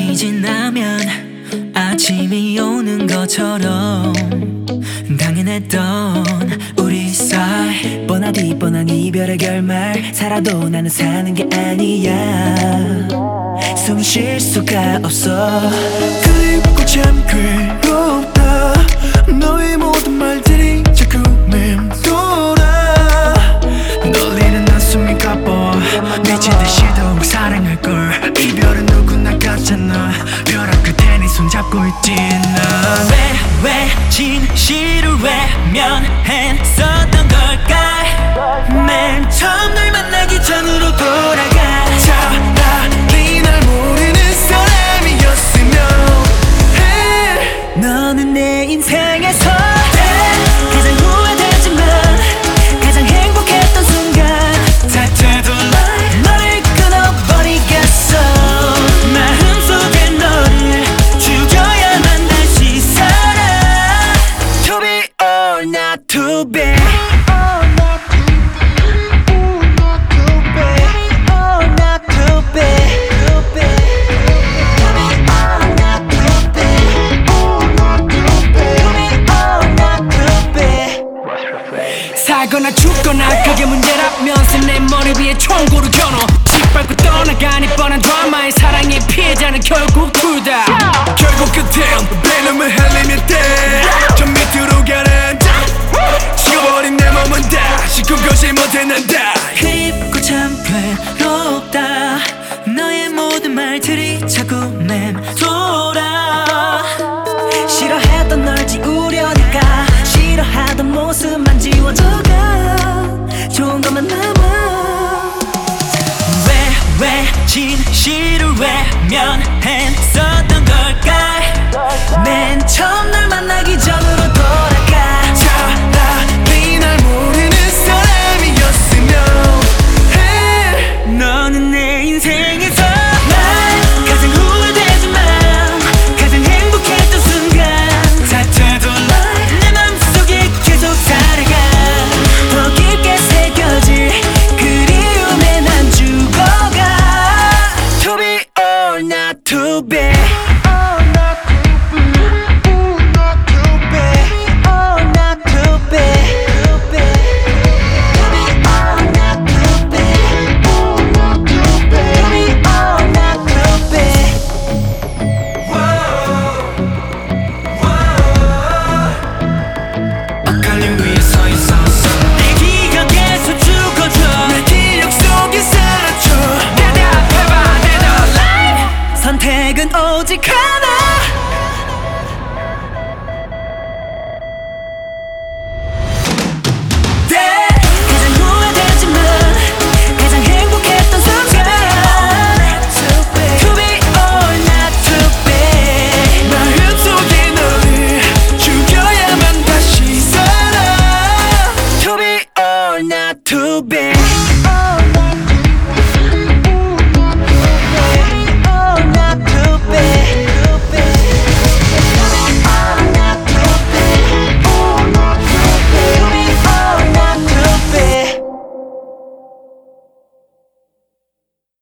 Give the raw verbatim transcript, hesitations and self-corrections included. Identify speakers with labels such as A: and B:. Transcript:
A: 밤이 지나면 아침이 오는 것처럼 당연했던 우리 사이
B: 뻔하디 뻔한 이별의 결말 살아도 나는 사는 게 아니야 숨 쉴 수가 없어 그립고 참 괴롭다 너의 모든 말들이 자꾸 맴돌아 놀리는 한숨이 가뻐 미친듯이 더욱 사랑할걸 이별은 누구나 같잖아 벼랑 끝에 네 손잡고 있지 난
A: 왜 왜 진실을 외면했었던 걸까 맨 처음 널 만나기 전으로 돌아가
B: 차라리 날 모르는 사람이었으면 해
A: 너는 내 인생에서 가장 후회되지만 가장 행복했던 순간
B: 되돌아
A: 너를 끊어버리겠어 마음속에 너를 죽여야만 다시 살아
B: To be or not to be 살거나 죽거나 그게 문제라면서 내 머리 위에 총구를 겨눠 짓밟고 떠나가니 뻔한 드라마의 사랑의 피해자는 결국 둘다 결국 끝엔 베놈을 흘리면 돼저 밑으로 가란다 식어버린 내 몸은 다시 꿈꾸지 못해 난다
A: 그립고 참 괴롭다 너의 모든 말들이 자꾸 맴돌아
B: 싫어했던 널 지우려니까 싫어하던 모습만 지워져가 좋은 것만 남아
A: 왜 왜 진실을 외면했었던 걸까
B: 맨 처음 널 만나기 전으로